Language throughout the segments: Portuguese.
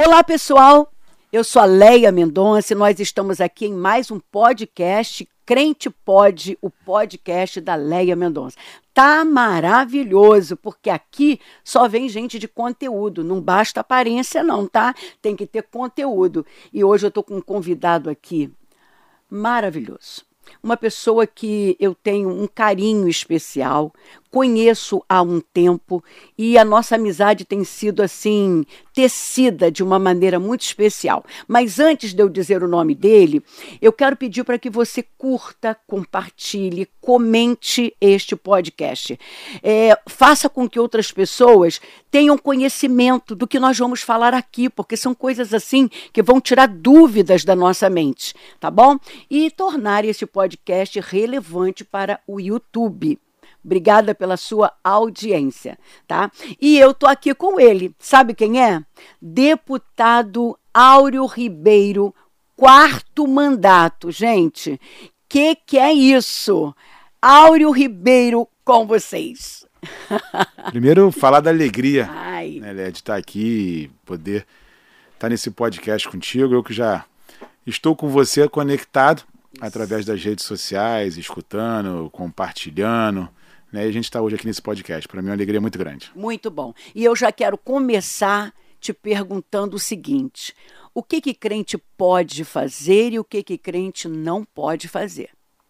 Olá, pessoal. Eu sou a Leia Mendonça e nós estamos aqui em mais um podcast, Crente Pode, o podcast da Leia Mendonça. Tá maravilhoso, porque aqui só vem gente de conteúdo, não basta aparência não, tá? Tem que ter conteúdo. E hoje eu tô com um convidado aqui maravilhoso. Uma pessoa que eu tenho um carinho especial, conheço há um tempo e a nossa amizade tem sido assim, tecida de uma maneira muito especial. Mas antes de eu dizer o nome dele, eu quero pedir para que você curta, compartilhe, comente este podcast. Faça com que outras pessoas tenham conhecimento do que nós vamos falar aqui, porque são coisas assim que vão tirar dúvidas da nossa mente, tá bom? E tornar esse podcast relevante para o YouTube. Obrigada pela sua audiência, tá? E eu tô aqui com ele. Sabe quem é? Deputado Áureo Ribeiro, 4º mandato. Gente, que é isso? Áureo Ribeiro com vocês. Primeiro, falar da alegria, né, de estar aqui e poder estar nesse podcast contigo. Eu que já estou com você conectado através das redes sociais, escutando, compartilhando. E a gente está hoje aqui nesse podcast. Para mim é uma alegria muito grande. Muito bom. E eu já quero começar te perguntando o seguinte: o que crente pode fazer e o que crente não pode fazer?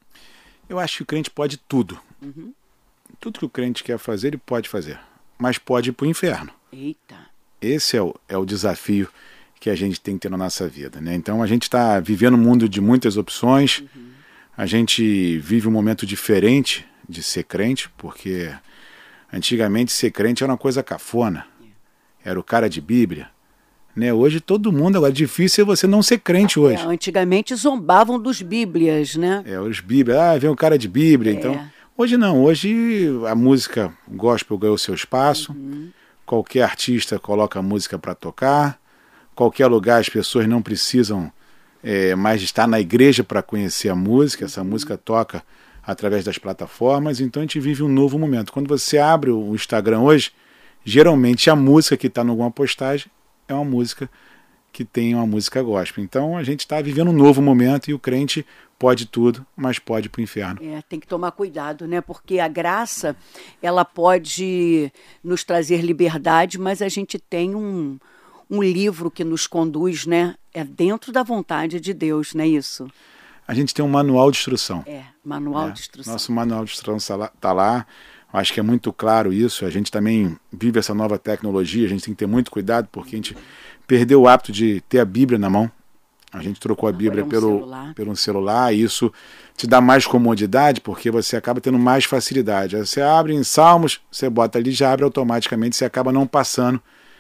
Eu acho que o crente pode tudo. Uhum. Tudo que o crente quer fazer, ele pode fazer. Mas pode ir para o inferno. Eita. Esse é o desafio que a gente tem que ter na nossa vida, né? Então a gente está vivendo um mundo de muitas opções. Uhum. A gente vive um momento diferente de ser crente, porque antigamente ser crente era uma coisa cafona, era o cara de Bíblia, né? Hoje todo mundo, agora é difícil você não ser crente hoje. Antigamente zombavam dos Bíblias, né? Os Bíblias, vem o cara de Bíblia, então... Hoje não, hoje a música gospel ganhou seu espaço, qualquer artista coloca a música para tocar, qualquer lugar as pessoas não precisam mais estar na igreja para conhecer a música, essa música toca através das plataformas, então a gente vive um novo momento. Quando você abre o Instagram hoje, geralmente a música que está em alguma postagem é uma música que tem uma música gospel. Então a gente está vivendo um novo momento e o crente pode tudo, mas pode ir para o inferno. Tem que tomar cuidado, né? Porque a graça, ela pode nos trazer liberdade, mas a gente tem um livro que nos conduz, né? É dentro da vontade de Deus, não é isso? A gente tem um manual de instrução. Manual de instrução. Nosso manual de instrução está lá. Acho que é muito claro isso. A gente também vive essa nova tecnologia. A gente tem que ter muito cuidado porque a gente perdeu o hábito de ter a Bíblia na mão. A gente trocou a Bíblia pelo celular. E isso te dá mais comodidade porque você acaba tendo mais facilidade. Aí você abre em Salmos, você bota ali, já abre automaticamente. Você acaba não passando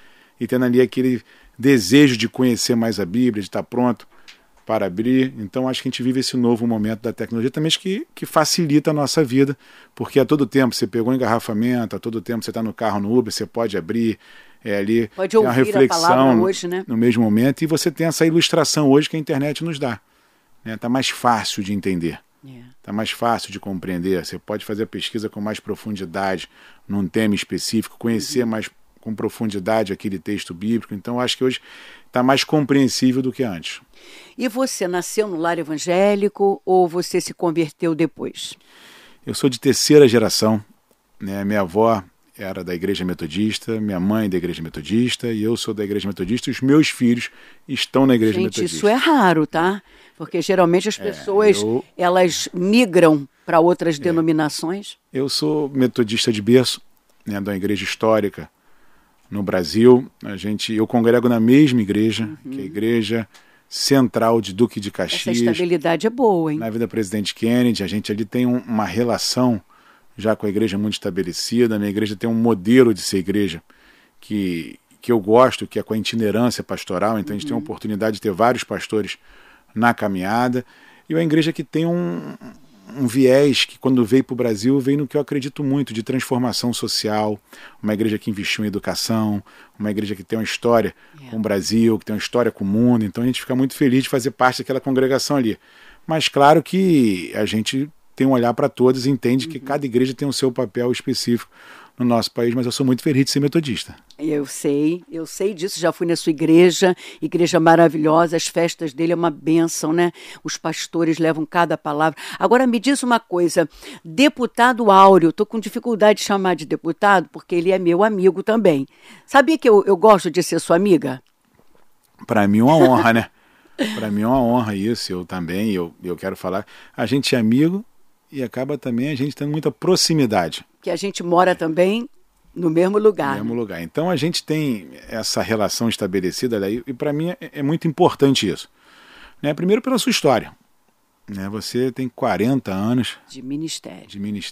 e tendo ali aquele desejo de conhecer mais a Bíblia, de estar pronto para abrir. Então acho que a gente vive esse novo momento da tecnologia também que facilita a nossa vida, porque a todo tempo você pegou engarrafamento, a todo tempo você está no carro, no Uber, você pode abrir ali, pode ouvir uma reflexão hoje, né? No mesmo momento, e você tem essa ilustração hoje que a internet nos dá. Está mais fácil de entender, está mais fácil de compreender, você pode fazer a pesquisa com mais profundidade num tema específico, conhecer mais com profundidade aquele texto bíblico. Então acho que hoje está mais compreensível do que antes. E você nasceu no lar evangélico ou você se converteu depois? Eu sou de 3ª geração, né? Minha avó era da Igreja Metodista, minha mãe da Igreja Metodista e eu sou da Igreja Metodista e os meus filhos estão na Igreja Metodista. Isso é raro, tá? Porque geralmente as pessoas elas migram para outras denominações. Eu sou metodista de berço, né, da igreja histórica no Brasil. Eu congrego na mesma igreja, que é a Igreja Central de Duque de Caxias. Essa estabilidade é boa, hein? Na vida do presidente Kennedy, a gente ali tem uma relação já com a igreja muito estabelecida. A minha igreja tem um modelo de ser igreja que eu gosto, que é com a itinerância pastoral. Então a gente tem a oportunidade de ter vários pastores na caminhada. E uma igreja que tem um viés que, quando veio para o Brasil, veio no que eu acredito muito, de transformação social, uma igreja que investiu em educação, uma igreja que tem uma história com o Brasil, que tem uma história com o mundo. Então a gente fica muito feliz de fazer parte daquela congregação ali. Mas claro que a gente tem um olhar para todos e entende que cada igreja tem o seu papel específico no nosso país, mas eu sou muito feliz de ser metodista. Eu sei disso, já fui na sua igreja maravilhosa, as festas dele é uma bênção, né? Os pastores levam cada palavra. Agora me diz uma coisa, deputado Áureo, estou com dificuldade de chamar de deputado, porque ele é meu amigo também. Sabia que eu gosto de ser sua amiga? Para mim é uma honra, né? Para mim é uma honra isso, eu também, eu quero falar. A gente é amigo e acaba também a gente tendo muita proximidade. Que a gente mora também no mesmo lugar. No mesmo lugar. Então a gente tem essa relação estabelecida, e para mim é muito importante isso. Né? Primeiro pela sua história. Né? Você tem 40 anos de ministério.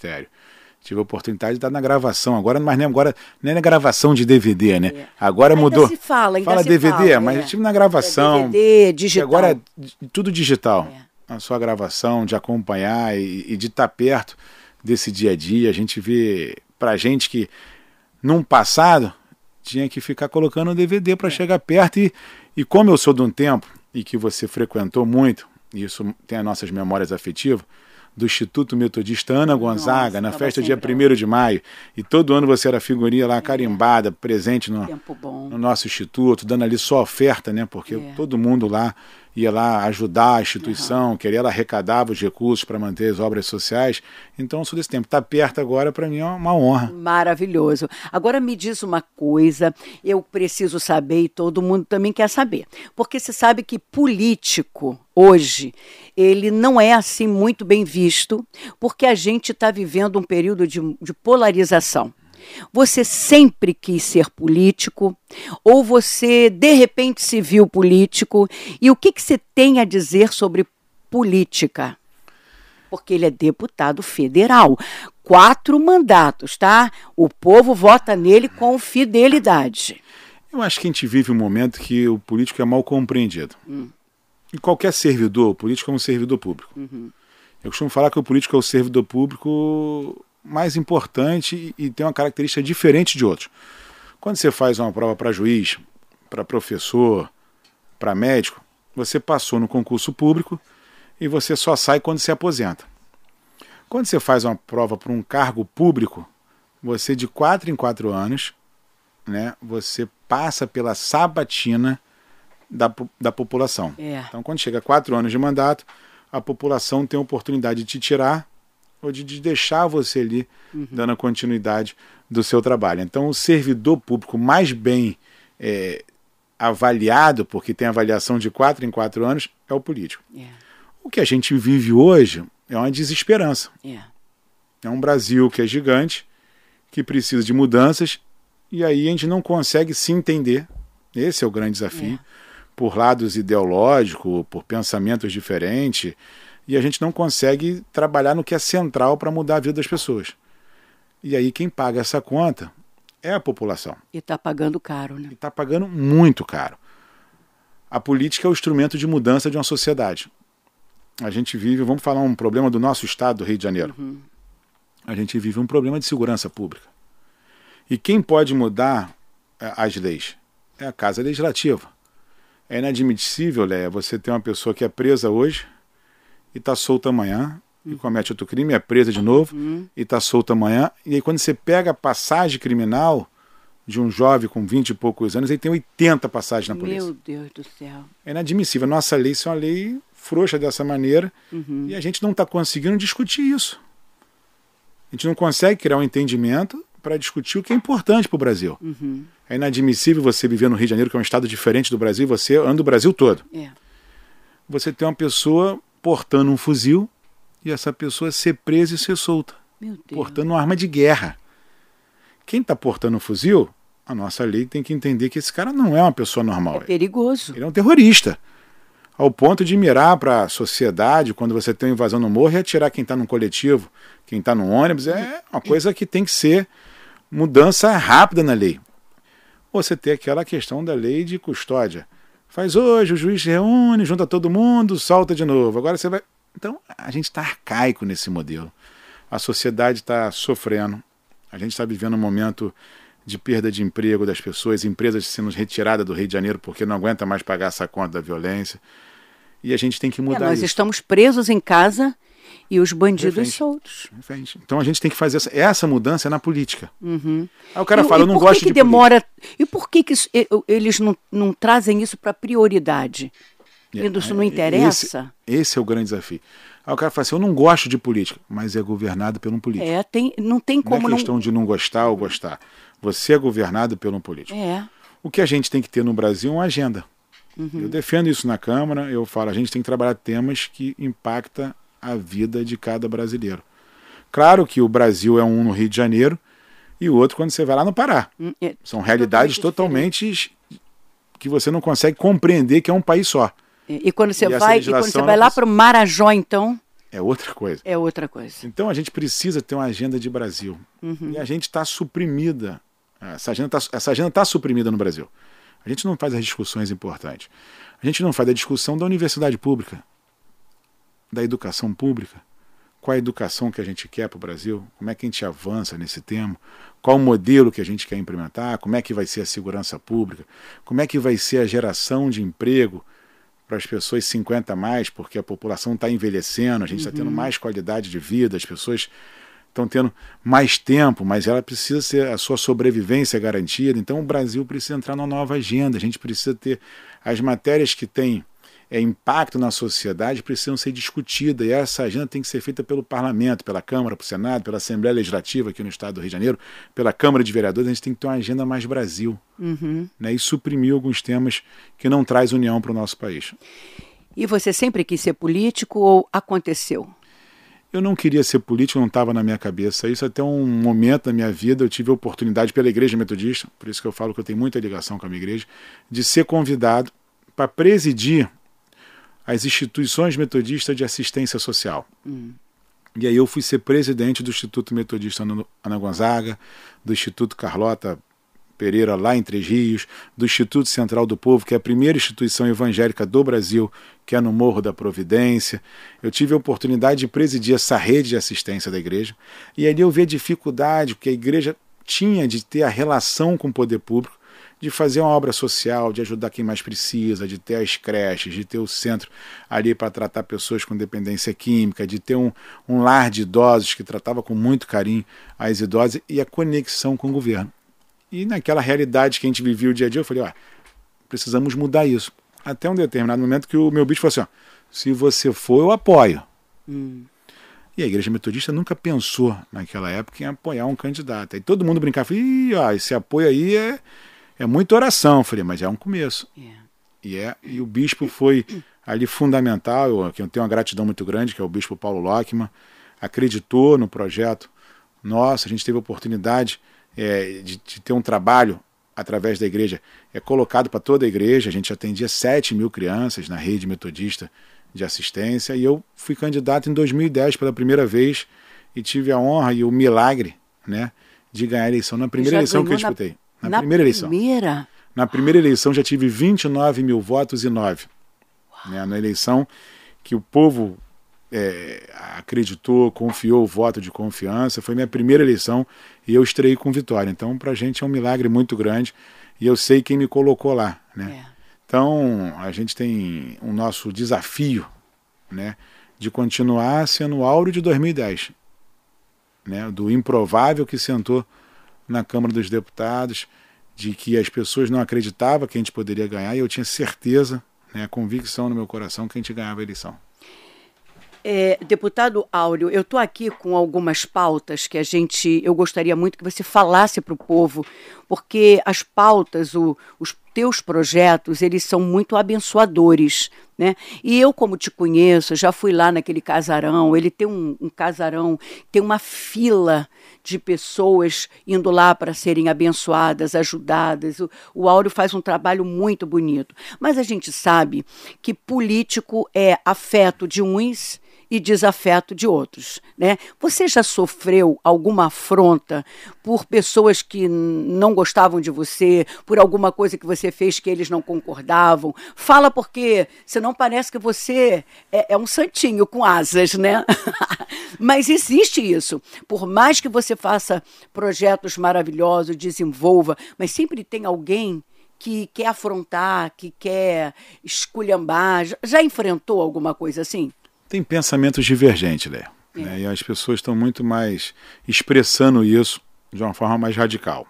Tive a oportunidade de estar na gravação agora, mas agora não é na gravação de DVD, né? Agora ainda mudou. Fala DVD, mas eu estive na gravação. DVD, digital. Agora é tudo digital. A sua gravação, de acompanhar e de estar perto desse dia a dia. A gente vê, pra gente que num passado tinha que ficar colocando DVD para chegar perto e como eu sou de um tempo e que você frequentou muito, e isso tem as nossas memórias afetivas, do Instituto Metodista Ana Gonzaga, na festa dia 1º de maio. E todo ano você era figurinha lá carimbada, presente no nosso instituto, dando ali sua oferta, né? Porque todo mundo lá ia lá ajudar a instituição, queria, ela arrecadava os recursos para manter as obras sociais. Então eu sou desse tempo. Estar perto agora, para mim, é uma honra. Maravilhoso. Agora me diz uma coisa, eu preciso saber e todo mundo também quer saber. Porque você sabe que político, hoje, ele não é assim muito bem visto, porque a gente está vivendo um período de polarização. Você sempre quis ser político ou você de repente se viu político? E o que você tem a dizer sobre política? Porque ele é deputado federal. 4 mandatos, tá? O povo vota nele com fidelidade. Eu acho que a gente vive um momento que o político é mal compreendido. E qualquer servidor, o político é um servidor público. Eu costumo falar que o político é o servidor público mais importante e tem uma característica diferente de outros. Quando você faz uma prova para juiz, para professor, para médico, você passou no concurso público e você só sai quando se aposenta. Quando você faz uma prova para um cargo público, você de 4 em 4 anos, né, você passa pela sabatina da população. Então, quando chega a 4 anos de mandato, a população tem a oportunidade de te tirar ou de deixar você ali, dando a continuidade do seu trabalho. Então, o servidor público mais bem avaliado, porque tem avaliação de 4 em 4 anos, é o político. O que a gente vive hoje é uma desesperança. É um Brasil que é gigante, que precisa de mudanças, e aí a gente não consegue se entender. Esse é o grande desafio. Por lados ideológicos, por pensamentos diferentes, e a gente não consegue trabalhar no que é central para mudar a vida das pessoas. E aí quem paga essa conta é a população. E está pagando caro, né? E está pagando muito caro. A política é o instrumento de mudança de uma sociedade. A gente vive, vamos falar um problema do nosso estado, do Rio de Janeiro. A gente vive um problema de segurança pública. E quem pode mudar as leis? É a Casa Legislativa. É inadmissível, Léa, você ter uma pessoa que é presa hoje e está solta amanhã, e comete outro crime, é presa de novo, e está solta amanhã. E aí quando você pega a passagem criminal de um jovem com 20 e poucos anos, ele tem 80 passagens na polícia. Meu Deus do céu. É inadmissível. Nossa lei é uma lei frouxa dessa maneira, e a gente não está conseguindo discutir isso. A gente não consegue criar um entendimento para discutir o que é importante para o Brasil. É inadmissível você viver no Rio de Janeiro, que é um estado diferente do Brasil, você anda o Brasil todo. Você tem uma pessoa portando um fuzil e essa pessoa ser presa e ser solta. Meu Deus. Portando uma arma de guerra. Quem está portando um fuzil, a nossa lei tem que entender que esse cara não é uma pessoa normal. É perigoso. Ele é um terrorista. Ao ponto de mirar para a sociedade, quando você tem uma invasão no morro, e atirar quem está num coletivo, quem está no ônibus, é uma coisa que tem que ser mudança rápida na lei. Você tem aquela questão da lei de custódia. Faz hoje, o juiz se reúne, junta todo mundo, solta de novo. Agora você vai... Então, a gente está arcaico nesse modelo. A sociedade está sofrendo. A gente está vivendo um momento de perda de emprego das pessoas, empresas sendo retiradas do Rio de Janeiro porque não aguenta mais pagar essa conta da violência. E a gente tem que mudar nós isso. Estamos presos em casa E os bandidos reféns. soltos. Reféns. Então a gente tem que fazer essa mudança na política. Uhum. Aí o cara fala, eu não gosto de demora? Política. E por que eles não trazem isso para prioridade? Isso não interessa? Esse é o grande desafio. Aí o cara fala assim, eu não gosto de política, mas é governado por um político. Não tem como... Não é questão de não gostar ou gostar. Você é governado por um político. O que a gente tem que ter no Brasil é uma agenda. Eu defendo isso na Câmara, eu falo, a gente tem que trabalhar temas que impactam a vida de cada brasileiro. Claro que o Brasil é um no Rio de Janeiro e o outro quando você vai lá no Pará. São realidades totalmente que você não consegue compreender que é um país só. E quando você vai lá para o Marajó, então... É outra coisa. É outra coisa. Então a gente precisa ter uma agenda de Brasil. E a gente está suprimida. Essa agenda está suprimida no Brasil. A gente não faz as discussões importantes. A gente não faz a discussão da universidade pública, da educação pública. Qual a educação que a gente quer para o Brasil? Como é que a gente avança nesse tema? Qual o modelo que a gente quer implementar? Como é que vai ser a segurança pública? Como é que vai ser a geração de emprego para as pessoas 50 a mais, porque a população está envelhecendo, a gente está tendo mais qualidade de vida, as pessoas estão tendo mais tempo, mas ela precisa ser a sua sobrevivência garantida. Então o Brasil precisa entrar numa nova agenda, a gente precisa ter as matérias que têm impacto na sociedade precisam ser discutidas, e essa agenda tem que ser feita pelo Parlamento, pela Câmara, pelo Senado, pela Assembleia Legislativa aqui no Estado do Rio de Janeiro, pela Câmara de Vereadores. A gente tem que ter uma agenda mais Brasil, né, e suprimir alguns temas que não traz união para o nosso país. E você sempre quis ser político ou aconteceu? Eu não queria ser político, não estava na minha cabeça. Isso até um momento da minha vida eu tive a oportunidade pela Igreja Metodista, por isso que eu falo que eu tenho muita ligação com a minha igreja, de ser convidado para presidir as instituições metodistas de assistência social. E aí eu fui ser presidente do Instituto Metodista Ana Gonzaga, do Instituto Carlota Pereira lá em Três Rios, do Instituto Central do Povo, que é a primeira instituição evangélica do Brasil, que é no Morro da Providência. Eu tive a oportunidade de presidir essa rede de assistência da igreja, e ali eu vi a dificuldade que a igreja tinha de ter a relação com o poder público, de fazer uma obra social, de ajudar quem mais precisa, de ter as creches, de ter o centro ali para tratar pessoas com dependência química, de ter um lar de idosos que tratava com muito carinho as idosas, e a conexão com o governo. E naquela realidade que a gente vivia o dia a dia, eu falei, precisamos mudar isso. Até um determinado momento que o meu bispo falou assim, se você for, eu apoio. E a Igreja Metodista nunca pensou, naquela época, em apoiar um candidato. Aí todo mundo brincava, esse apoio aí é muita oração. Eu falei, mas é um começo. E o bispo foi ali fundamental, eu tenho uma gratidão muito grande, que é o bispo Paulo Lockman, acreditou no projeto. Nossa, a gente teve a oportunidade de ter um trabalho através da igreja, colocado para toda a igreja. A gente atendia 7.000 crianças na rede metodista de assistência, e eu fui candidato em 2010 pela primeira vez, e tive a honra e o milagre, né, de ganhar a eleição na primeira eleição que eu disputei. Na primeira eleição. Na primeira eleição já tive 29.000 votos e 9. Né, na eleição que o povo acreditou, confiou o voto de confiança. Foi minha primeira eleição e eu estreiei com vitória. Então, para a gente é um milagre muito grande, e eu sei quem me colocou lá. Né? Então, a gente tem o nosso desafio, né, de continuar sendo o Áureo de 2010. Né, do improvável que sentou na Câmara dos Deputados, de que as pessoas não acreditavam que a gente poderia ganhar, e eu tinha certeza, né, a convicção no meu coração que a gente ganhava a eleição. Deputado Áureo, eu estou aqui com algumas pautas que eu gostaria muito que você falasse para o povo, porque as pautas, os teus projetos, eles são muito abençoadores, né? E eu, como te conheço, já fui lá naquele casarão, ele tem um casarão, tem uma fila de pessoas indo lá para serem abençoadas, ajudadas. O Áureo faz um trabalho muito bonito. Mas a gente sabe que político é afeto de uns e desafeto de outros, né? Você já sofreu alguma afronta por pessoas que não gostavam de você, por alguma coisa que você fez que eles não concordavam? Fala, porque senão parece que você é um santinho com asas, né? Mas existe isso. Por mais que você faça projetos maravilhosos, desenvolva, mas sempre tem alguém que quer afrontar, que quer esculhambar. Já enfrentou alguma coisa assim? Tem pensamentos divergentes, Léa. Né? E as pessoas estão muito mais expressando isso de uma forma mais radical.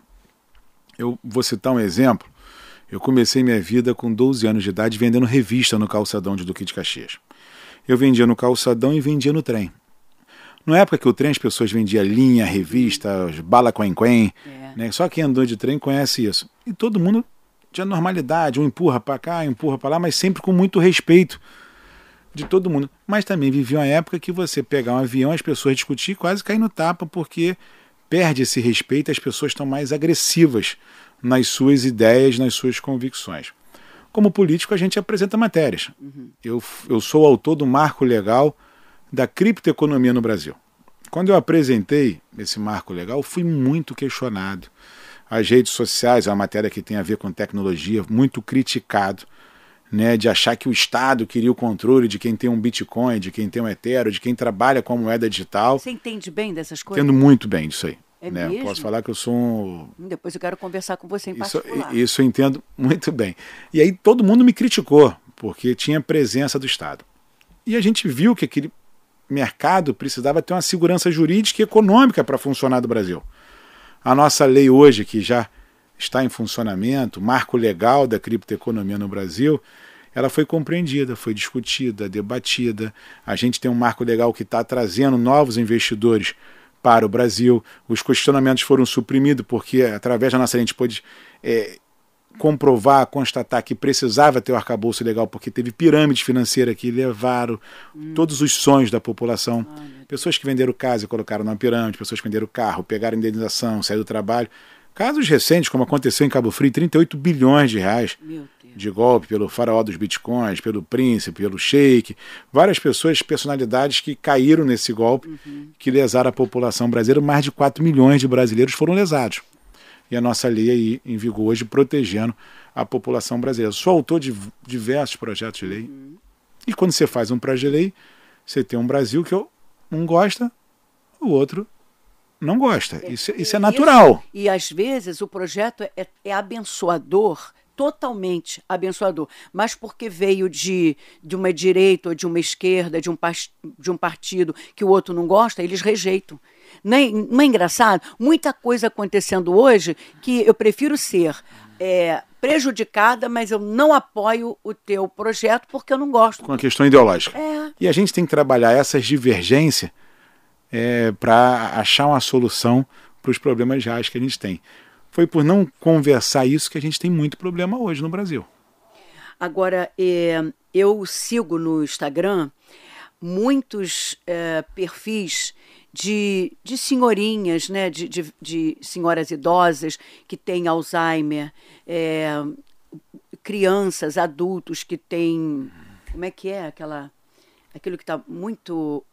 Eu vou citar um exemplo. Eu comecei minha vida com 12 anos de idade vendendo revista no calçadão de Duque de Caxias. Eu vendia no calçadão e vendia no trem. Na época que o trem as pessoas vendiam linha, revista, bala quen-quen, né? Só quem andou de trem conhece isso. E todo mundo tinha normalidade, um empurra para cá, um empurra para lá, mas sempre com muito respeito de todo mundo. Mas também vivia uma época que você pegar um avião, as pessoas discutir, quase cair no tapa, porque perde esse respeito, as pessoas estão mais agressivas nas suas ideias, nas suas convicções. Como político, a gente apresenta matérias. Eu sou autor do marco legal da criptoeconomia no Brasil. Quando eu apresentei esse marco legal, fui muito questionado. As redes sociais, é uma matéria que tem a ver com tecnologia, muito criticado, né, de achar que o Estado queria o controle de quem tem um Bitcoin, de quem tem um Ethereum, de quem trabalha com moeda digital. Você entende bem dessas coisas? Entendo muito bem disso aí. É né? mesmo? Posso falar que eu sou um... Depois eu quero conversar com você em particular. Isso eu entendo muito bem. E aí todo mundo me criticou, porque tinha presença do Estado. E a gente viu que aquele mercado precisava ter uma segurança jurídica e econômica para funcionar no Brasil. A nossa lei hoje, que já está em funcionamento, o marco legal da criptoeconomia no Brasil, ela foi compreendida, foi discutida, debatida. A gente tem um marco legal que está trazendo novos investidores para o Brasil. Os questionamentos foram suprimidos porque, através da nossa lei, a gente pôde comprovar, constatar que precisava ter o arcabouço legal, porque teve pirâmides financeiras que levaram todos os sonhos da população. Pessoas que venderam casa e colocaram na pirâmide, pessoas que venderam carro, pegaram indenização, saíram do trabalho. Casos recentes, como aconteceu em Cabo Frio, 38 bilhões de reais de golpe pelo faraó dos bitcoins, pelo príncipe, pelo sheik. Várias pessoas, personalidades que caíram nesse golpe, que lesaram a população brasileira. Mais de 4 milhões de brasileiros foram lesados. E a nossa lei aí em vigor hoje protegendo a população brasileira. Sou autor de diversos projetos de lei. E quando você faz um projeto de lei, você tem um Brasil que um gosta, o outro não gosta. Isso é natural. E às vezes o projeto é abençoador, totalmente abençoador, mas porque veio de uma direita ou de uma esquerda, de um partido que o outro não gosta, eles rejeitam. Não é engraçado? Muita coisa acontecendo hoje que eu prefiro ser prejudicada, mas eu não apoio o teu projeto porque eu não gosto. Com a questão ideológica. E a gente tem que trabalhar essas divergências para achar uma solução para os problemas reais que a gente tem. Foi por não conversar isso que a gente tem muito problema hoje no Brasil. Agora, eu sigo no Instagram muitos perfis de senhorinhas, né, de senhoras idosas que têm Alzheimer, crianças, adultos que têm... Como é que é aquilo que está muito...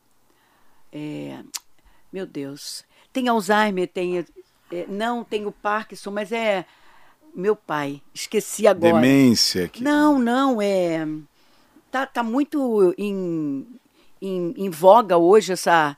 meu Deus... Tem Alzheimer, não tem o Parkinson, mas meu pai, esqueci agora. Demência. Não, tá muito em voga hoje essa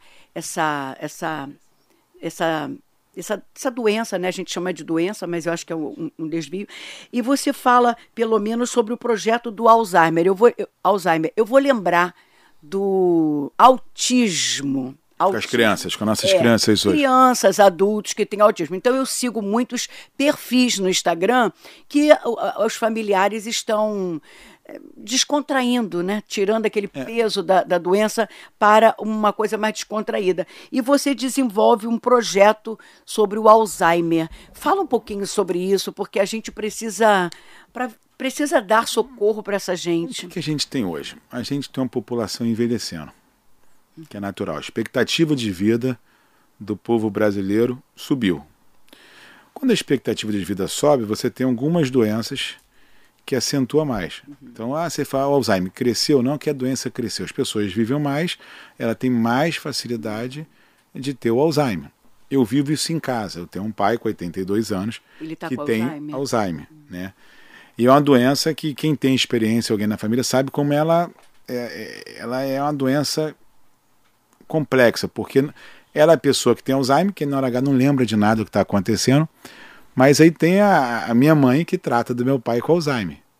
doença, né? A gente chama de doença, mas eu acho que é um desvio. E você fala, pelo menos, sobre o projeto do Alzheimer. Eu vou lembrar do autismo. Com as crianças, com nossas crianças hoje. Crianças, adultos que têm autismo. Então eu sigo muitos perfis no Instagram que os familiares estão descontraindo, né? Tirando aquele peso da doença para uma coisa mais descontraída. E você desenvolve um projeto sobre o Alzheimer. Fala um pouquinho sobre isso, porque a gente precisa dar socorro para essa gente. O que a gente tem hoje? A gente tem uma população envelhecendo, que é natural. A expectativa de vida do povo brasileiro subiu. Quando a expectativa de vida sobe, você tem algumas doenças que acentua mais. Então, você fala, o Alzheimer cresceu? Não, que a doença cresceu. As pessoas vivem mais, ela tem mais facilidade de ter o Alzheimer. Eu vivo isso em casa. Eu tenho um pai com 82 anos que tem Alzheimer. Né? E é uma doença que quem tem experiência, alguém na família, sabe como ela é uma doença complexa, porque ela é a pessoa que tem Alzheimer, que na hora H não lembra de nada do que está acontecendo, mas aí tem a minha mãe que trata do meu pai com Alzheimer.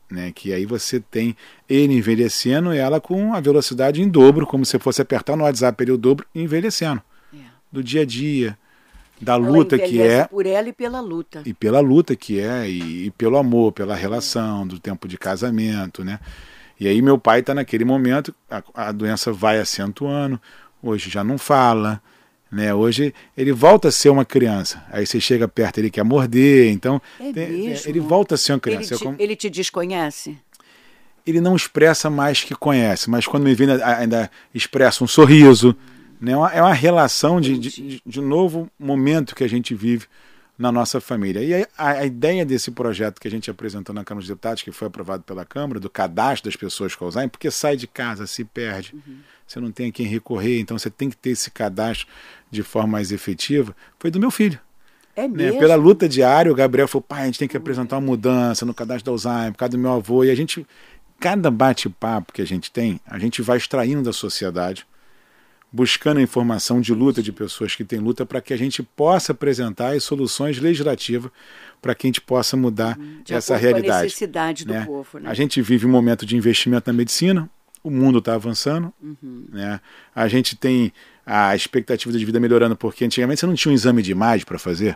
né? Que aí você tem ele envelhecendo e ela com a velocidade em dobro, como se fosse apertar no WhatsApp ele o dobro, envelhecendo. Do dia a dia, da luta que é. Por ela e pela luta. E pela luta que é, e pelo amor, pela relação, do tempo de casamento, né? E aí meu pai está naquele momento, a doença vai acentuando, hoje já não fala, né? Hoje ele volta a ser uma criança. Aí você chega perto, ele quer morder, então ele volta a ser uma criança. Ele te desconhece? Ele não expressa mais que conhece, mas quando me vê ainda expressa um sorriso, né? É uma relação de novo momento que a gente vive na nossa família. E a ideia desse projeto que a gente apresentou na Câmara dos Deputados, que foi aprovado pela Câmara, do cadastro das pessoas com Alzheimer, porque sai de casa, se perde, você não tem a quem recorrer, então você tem que ter esse cadastro de forma mais efetiva, foi do meu filho. É mesmo? Pela luta diária, o Gabriel falou, pai, a gente tem que apresentar uma mudança no cadastro do Alzheimer, por causa do meu avô, e a gente, cada bate-papo que a gente vai extraindo da sociedade, buscando a informação de luta de pessoas que têm luta para que a gente possa apresentar as soluções legislativas para que a gente possa mudar essa realidade. Com a necessidade do povo, né? A gente vive um momento de investimento na medicina, o mundo está avançando, né? A gente tem a expectativa de vida melhorando, porque antigamente você não tinha um exame de imagem para fazer,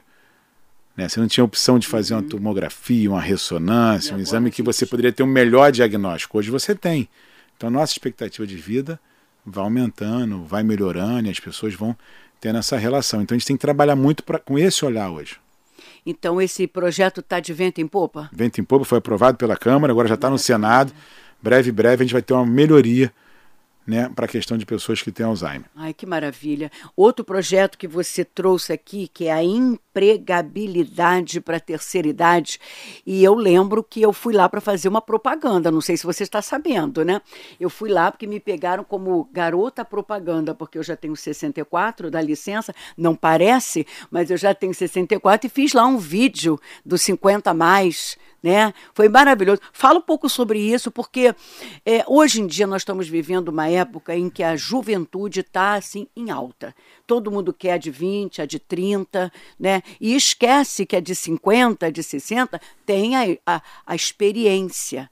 né? Você não tinha a opção de fazer uma tomografia, uma ressonância, um exame que você poderia ter um melhor diagnóstico. Hoje você tem. Então a nossa expectativa de vida vai aumentando, vai melhorando e as pessoas vão tendo essa relação. Então a gente tem que trabalhar muito com esse olhar hoje. Então esse projeto está de vento em popa? Vento em popa, foi aprovado pela Câmara, agora já está no Senado. Breve a gente vai ter uma melhoria, né, para a questão de pessoas que têm Alzheimer. Ai, que maravilha. Outro projeto que você trouxe aqui, que é a empregabilidade para a terceira idade, e eu lembro que eu fui lá para fazer uma propaganda, não sei se você está sabendo, né? Eu fui lá porque me pegaram como garota propaganda, porque eu já tenho 64, dá licença, não parece, mas eu já tenho 64 e fiz lá um vídeo dos 50 a mais, né? Foi maravilhoso. Fala um pouco sobre isso, porque hoje em dia nós estamos vivendo uma época em que a juventude está assim em alta. Todo mundo quer a de 20, a de 30, né? E esquece que a de 50, a de 60 tem a experiência.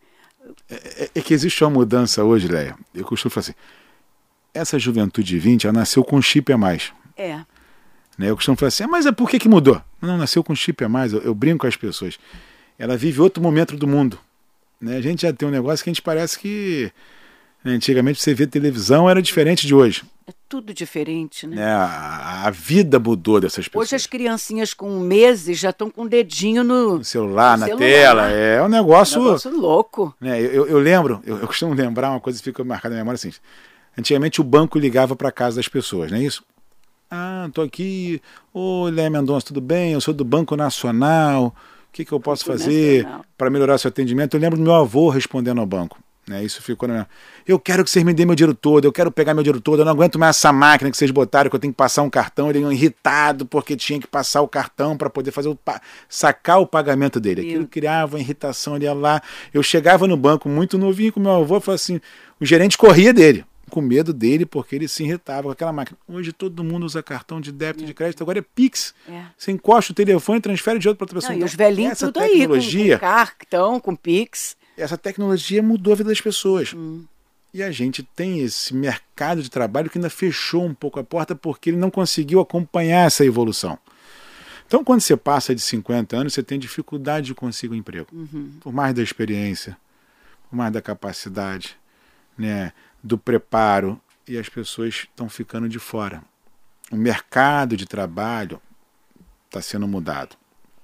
É que existe uma mudança hoje, Léia. Eu costumo falar assim, essa juventude de 20, ela nasceu com chip a mais. Né? Eu costumo falar assim, mas por que mudou? Não, nasceu com chip a mais. Eu brinco com as pessoas. Ela vive outro momento do mundo. Né? A gente já tem um negócio que a gente parece que... Né, antigamente você vê televisão era diferente de hoje. É tudo diferente, né? A vida mudou dessas pessoas. Hoje as criancinhas com meses já estão com o dedinho no celular, na tela. É um negócio louco. Né? Eu lembro, eu costumo lembrar uma coisa que fica marcada na memória assim. Antigamente o banco ligava para casa das pessoas, não é isso? Tô aqui. Oi, Léia Mendonça, tudo bem? Eu sou do Banco Nacional. O que eu posso fazer para melhorar seu atendimento? Eu lembro do meu avô respondendo ao banco. Né? Isso ficou na minha... Eu quero que vocês me dêem meu dinheiro todo, eu quero pegar meu dinheiro todo, eu não aguento mais essa máquina que vocês botaram, que eu tenho que passar um cartão. Ele é irritado porque tinha que passar o cartão para poder fazer sacar o pagamento dele. Aquilo criava uma irritação, ele ia lá. Eu chegava no banco muito novinho com meu avô e falava assim, o gerente corria dele, com medo dele, porque ele se irritava com aquela máquina. Hoje todo mundo usa cartão de débito, de crédito, agora é Pix. Você encosta o telefone e transfere de outra para outra pessoa. E os velhinhos tudo tecnologia, aí, com cartão, com Pix. Essa tecnologia mudou a vida das pessoas. E a gente tem esse mercado de trabalho que ainda fechou um pouco a porta porque ele não conseguiu acompanhar essa evolução. Então, quando você passa de 50 anos, você tem dificuldade de conseguir um emprego. Por mais da experiência, por mais da capacidade, né, do preparo, e as pessoas estão ficando de fora. O mercado de trabalho está sendo mudado.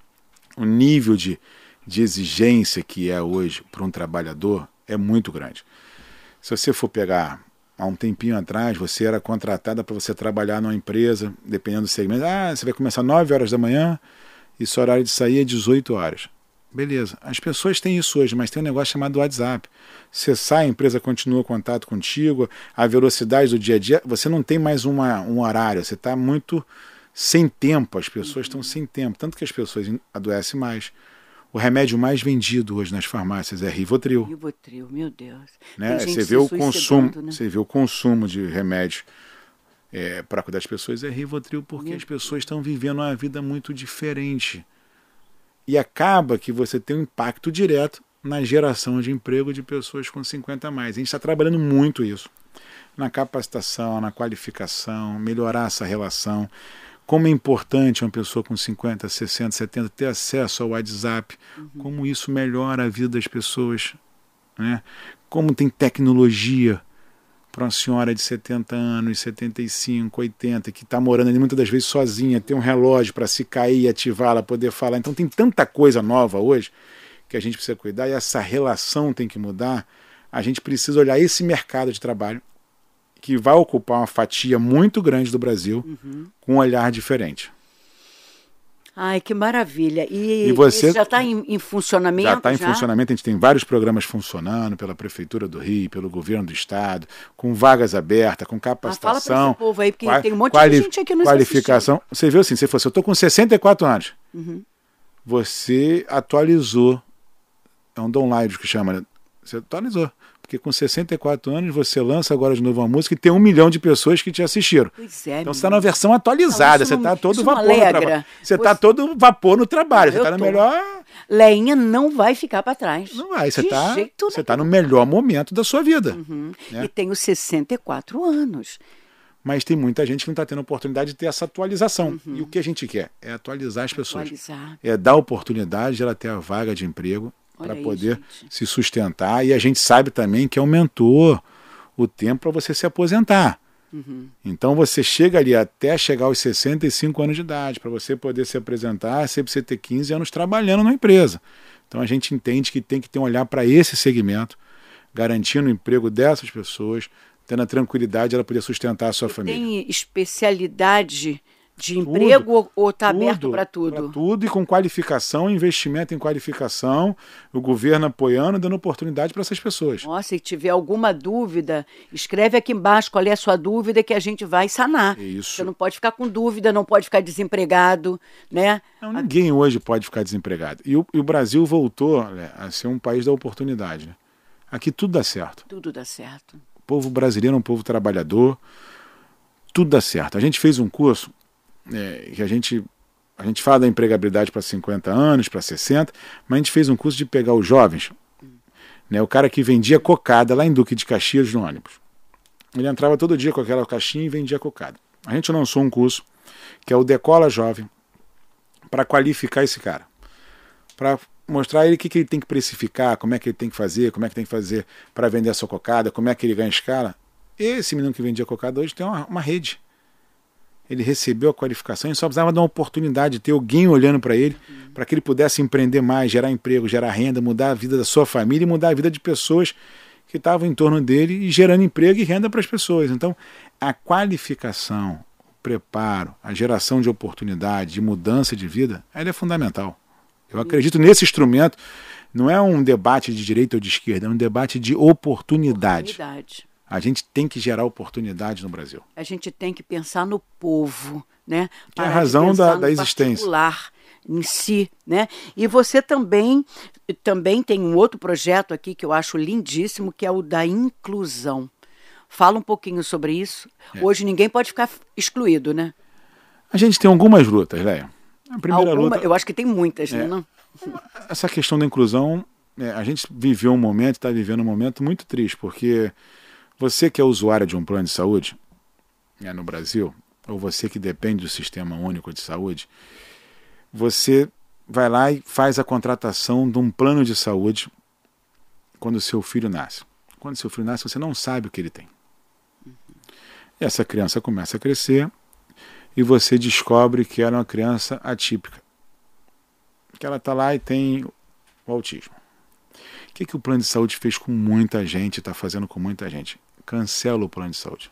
O nível de exigência que é hoje para um trabalhador é muito grande. Se você for pegar há um tempinho atrás, você era contratada para você trabalhar numa empresa, dependendo do segmento. Você vai começar 9 horas da manhã e seu horário de sair é 18 horas. Beleza, as pessoas têm isso hoje, mas tem um negócio chamado WhatsApp. Você sai, a empresa continua contato contigo, a velocidade do dia a dia, você não tem mais um horário, você está muito sem tempo, as pessoas estão sem tempo, tanto que as pessoas adoecem mais. O remédio mais vendido hoje nas farmácias é Rivotril. Rivotril, meu Deus. Né? Você vê o consumo, né? Você vê o consumo de remédio para cuidar das pessoas é Rivotril, porque as pessoas estão vivendo uma vida muito diferente. E acaba que você tem um impacto direto na geração de emprego de pessoas com 50 a mais. A gente está trabalhando muito isso, na capacitação, na qualificação, melhorar essa relação. Como é importante uma pessoa com 50, 60, 70 ter acesso ao WhatsApp, como isso melhora a vida das pessoas, né? Como tem tecnologia para uma senhora de 70 anos, 75, 80, que está morando ali muitas das vezes sozinha, ter um relógio para se cair e ativá-la, poder falar. Então tem tanta coisa nova hoje que a gente precisa cuidar, e essa relação tem que mudar. A gente precisa olhar esse mercado de trabalho, que vai ocupar uma fatia muito grande do Brasil, com um olhar diferente. Ai, que maravilha. E você isso já está em funcionamento? Já está em funcionamento. A gente tem vários programas funcionando pela Prefeitura do Rio, pelo Governo do Estado, com vagas abertas, com capacitação. Fala para esse povo aí, porque tem um monte de gente aqui no qualificação. Você viu assim, você falou assim, eu estou com 64 anos. Você atualizou. É um download que chama, né? Você atualizou. Porque com 64 anos você lança agora de novo uma música e tem 1 milhão de pessoas que te assistiram. Pois é. Então você está na versão atualizada, você está todo vapor no trabalho. Você está todo vapor no trabalho, você está no melhor... Leinha não vai ficar para trás. Não vai, você está no melhor momento da sua vida. Né? E tenho 64 anos. Mas tem muita gente que não está tendo oportunidade de ter essa atualização. E o que a gente quer? É atualizar as pessoas. É dar oportunidade de ela ter a vaga de emprego, para poder se sustentar. E a gente sabe também que aumentou o tempo para você se aposentar. Então você chega ali até chegar aos 65 anos de idade. Para você poder se apresentar, você precisa ter 15 anos trabalhando na empresa. Então a gente entende que tem que ter um olhar para esse segmento, garantindo o emprego dessas pessoas, tendo a tranquilidade de ela poder sustentar a sua família. Tem especialidade de emprego ou está aberto para tudo? Para tudo, e com qualificação, investimento em qualificação, o governo apoiando, dando oportunidade para essas pessoas. Nossa, se tiver alguma dúvida, escreve aqui embaixo qual é a sua dúvida que a gente vai sanar. Isso. Você não pode ficar com dúvida, não pode ficar desempregado, né? Não, ninguém hoje pode ficar desempregado. E o Brasil voltou, né, a ser um país da oportunidade. Né? Aqui tudo dá certo. Tudo dá certo. O povo brasileiro é um povo trabalhador, tudo dá certo. A gente fez um curso que a gente fala da empregabilidade para 50 anos, para 60, mas a gente fez um curso de pegar os jovens, né, o cara que vendia cocada lá em Duque de Caxias no ônibus. Ele entrava todo dia com aquela caixinha e vendia cocada. A gente lançou um curso que é o Decola Jovem, para qualificar esse cara, para mostrar a ele o que ele tem que precificar, como é que ele tem que fazer, como é que tem que fazer para vender a sua cocada, como é que ele ganha escala. Esse menino que vendia cocada hoje tem uma rede. Ele recebeu a qualificação e só precisava dar uma oportunidade de ter alguém olhando para ele, para que ele pudesse empreender mais, gerar emprego, gerar renda, mudar a vida da sua família e mudar a vida de pessoas que estavam em torno dele e gerando emprego e renda para as pessoas. Então, a qualificação, o preparo, a geração de oportunidade, de mudança de vida, ela é fundamental. Eu acredito nesse instrumento. Não é um debate de direita ou de esquerda, é um debate de oportunidade. A gente tem que gerar oportunidade no Brasil. A gente tem que pensar no povo, né? Que é a razão da existência. Particular em si, né? E você também tem um outro projeto aqui que eu acho lindíssimo, que é o da inclusão. Fala um pouquinho sobre isso. Hoje ninguém pode ficar excluído, né? A gente tem algumas lutas, Leia. A primeira luta... Eu acho que tem muitas, né? Não? Essa questão da inclusão, a gente viveu um momento, está vivendo um momento muito triste, porque você que é usuário de um plano de saúde no Brasil, ou você que depende do Sistema Único de Saúde, você vai lá e faz a contratação de um plano de saúde quando o seu filho nasce. Quando o seu filho nasce, você não sabe o que ele tem. E essa criança começa a crescer e você descobre que ela é uma criança atípica. Que ela está lá e tem o autismo. O que o plano de saúde fez com muita gente, está fazendo com muita gente? Cancela o plano de saúde.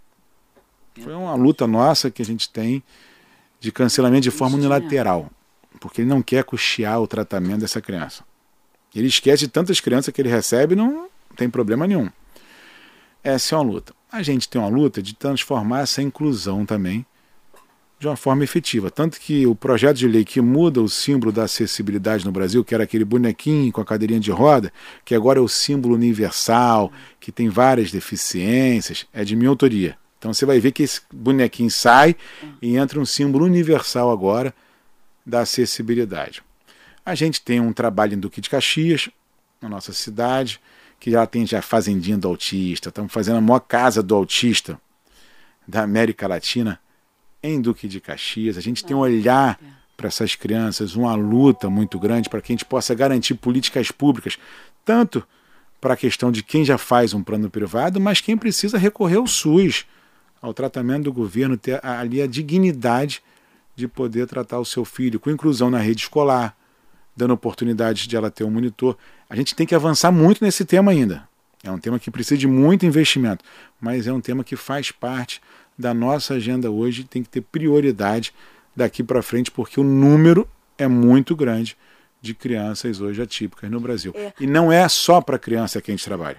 Foi uma luta nossa que a gente tem de cancelamento de forma unilateral, porque ele não quer custear o tratamento dessa criança. Ele esquece de tantas crianças que ele recebe e não tem problema nenhum. Essa é uma luta. A gente tem uma luta de transformar essa inclusão também de uma forma efetiva. Tanto que o projeto de lei que muda o símbolo da acessibilidade no Brasil, que era aquele bonequinho com a cadeirinha de roda, que agora é o símbolo universal, que tem várias deficiências, é de minha autoria. Então você vai ver que esse bonequinho sai e entra um símbolo universal agora da acessibilidade. A gente tem um trabalho em Duque de Caxias, na nossa cidade, que já tem já fazendinha do autista, estamos fazendo a maior casa do autista da América Latina em Duque de Caxias. A gente tem um olhar para essas crianças, uma luta muito grande para que a gente possa garantir políticas públicas, tanto para a questão de quem já faz um plano privado, mas quem precisa recorrer ao SUS, ao tratamento do governo, ter ali a dignidade de poder tratar o seu filho, com inclusão na rede escolar, dando oportunidade de ela ter um monitor. A gente tem que avançar muito nesse tema ainda. É um tema que precisa de muito investimento, mas é um tema que faz parte da nossa agenda hoje, tem que ter prioridade daqui para frente, porque o número é muito grande de crianças hoje atípicas no Brasil. E não é só para a criança que a gente trabalha.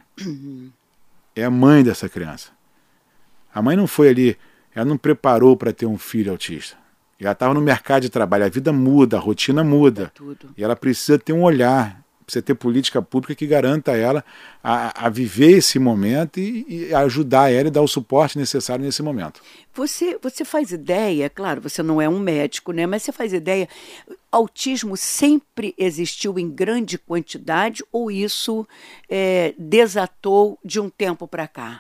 É a mãe dessa criança. A mãe não foi ali, ela não preparou para ter um filho autista. Ela estava no mercado de trabalho, a vida muda, a rotina muda. E ela precisa ter um olhar, precisa ter política pública que garanta a ela a viver esse momento e ajudar ela e dar o suporte necessário nesse momento. Você faz ideia, claro, você não é um médico, né? Mas você faz ideia, autismo sempre existiu em grande quantidade ou isso desatou de um tempo para cá?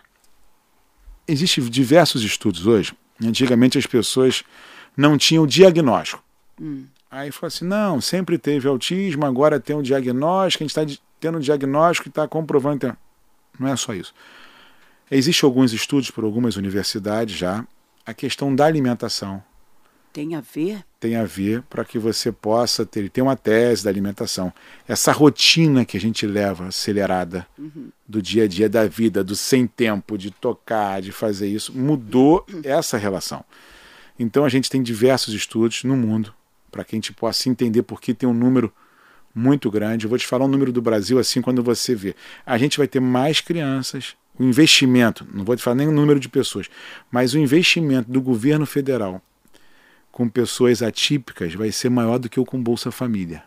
Existem diversos estudos hoje. Antigamente as pessoas não tinham diagnóstico. Aí falou assim, não, sempre teve autismo, agora tem um diagnóstico, a gente está tendo um diagnóstico e está comprovando. Não é só isso. Existem alguns estudos por algumas universidades já, a questão da alimentação. Tem a ver? Tem a ver para que você possa ter uma tese da alimentação. Essa rotina que a gente leva acelerada do dia a dia da vida, do sem tempo, de tocar, de fazer isso, mudou essa relação. Então a gente tem diversos estudos no mundo para que a gente possa entender por que tem um número muito grande. Eu vou te falar o número do Brasil assim quando você vê. A gente vai ter mais crianças, o investimento, não vou te falar nem o número de pessoas, mas o investimento do governo federal com pessoas atípicas vai ser maior do que o com Bolsa Família.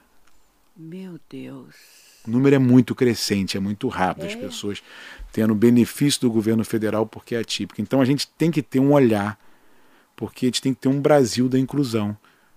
Meu Deus. O número é muito crescente, é muito rápido, as pessoas tendo benefício do governo federal porque é atípica. Então a gente tem que ter um olhar, porque a gente tem que ter um Brasil da inclusão,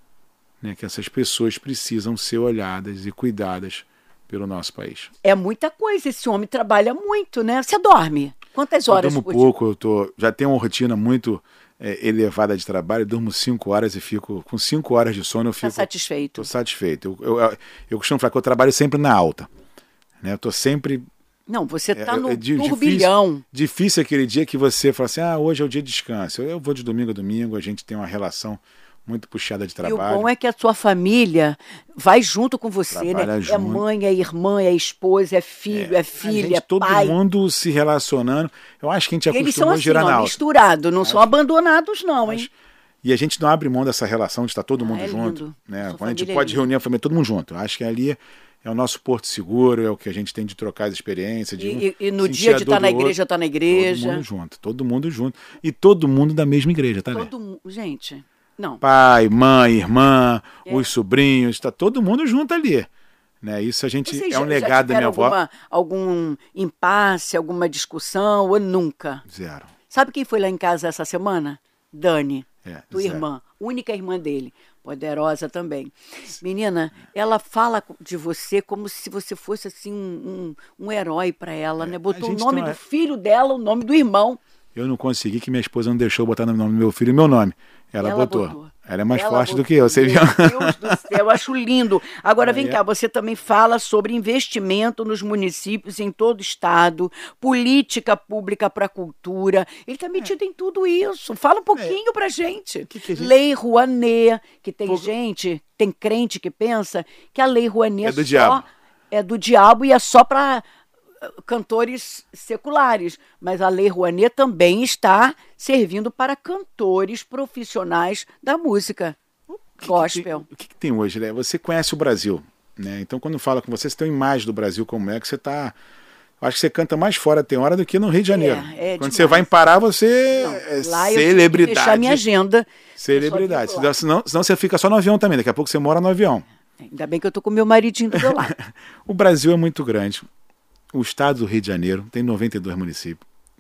né, que essas pessoas precisam ser olhadas e cuidadas pelo nosso país. É muita coisa, esse homem trabalha muito, né? Você dorme? Quantas horas por dia? Eu durmo pouco, já tenho uma rotina muito elevada de trabalho, eu durmo 5 horas e fico, com 5 horas de sono eu fico... Está satisfeito? Estou satisfeito. Eu costumo falar que eu trabalho sempre na alta, né? Eu estou sempre... Não, você está no turbilhão. Difícil aquele dia que você fala assim, hoje é o dia de descanso. Eu vou de domingo a domingo, a gente tem uma relação muito puxada de trabalho. E o bom é que a sua família vai junto com você, trabalha né? junto. É mãe, é irmã, é esposa, é filho, é filha, é todo pai. Todo mundo se relacionando. Eu acho que a gente Eles são acostumou a assim, girar na alta. misturados, não são abandonados não, hein? E a gente não abre mão dessa relação de estar todo mundo junto. Lindo. Né? Quando a gente pode reunir a família, todo mundo junto. Eu acho que ali é o nosso porto seguro, é o que a gente tem de trocar as experiências. E no dia de estar na igreja, está na igreja. Todo mundo junto. E todo mundo da mesma igreja, tá, todo mundo, gente, não. Pai, mãe, irmã, os sobrinhos, está todo mundo junto ali. Né? Isso a gente Vocês é um legado da minha avó. Algum impasse, alguma discussão ou nunca? Zero. Sabe quem foi lá em casa essa semana? Dani, tua zero. irmã, única irmã dele, poderosa também. Menina, ela fala de você como se você fosse assim um herói para ela, né? Botou o nome do filho dela, o nome do irmão. Eu não consegui, que minha esposa não deixou botar no nome do meu filho e meu nome. Ela botou. Ela é mais forte do que eu, você viu? Meu Deus do céu, eu acho lindo. Agora vem cá, você também fala sobre investimento nos municípios em todo o estado, política pública para a cultura. Ele está metido em tudo isso. Fala um pouquinho pra gente. Lei Rouanet, que tem gente, tem crente que pensa que a Lei Rouanet é do diabo e é só para cantores seculares, mas a Lei Rouanet também está servindo para cantores profissionais da música gospel. O que tem hoje, né? Você conhece o Brasil, né? Então quando fala com você, você tem uma imagem do Brasil como é que você está. Acho que você canta mais fora tem hora do que no Rio de Janeiro. Quando demais. Você vai em Pará, você é celebridade. Eu fechar minha agenda. Celebridade. Senão você fica só no avião também. Daqui a pouco você mora no avião. Ainda bem que eu tô com meu maridinho do meu lado. O Brasil é muito grande. O estado do Rio de Janeiro tem 92 municípios.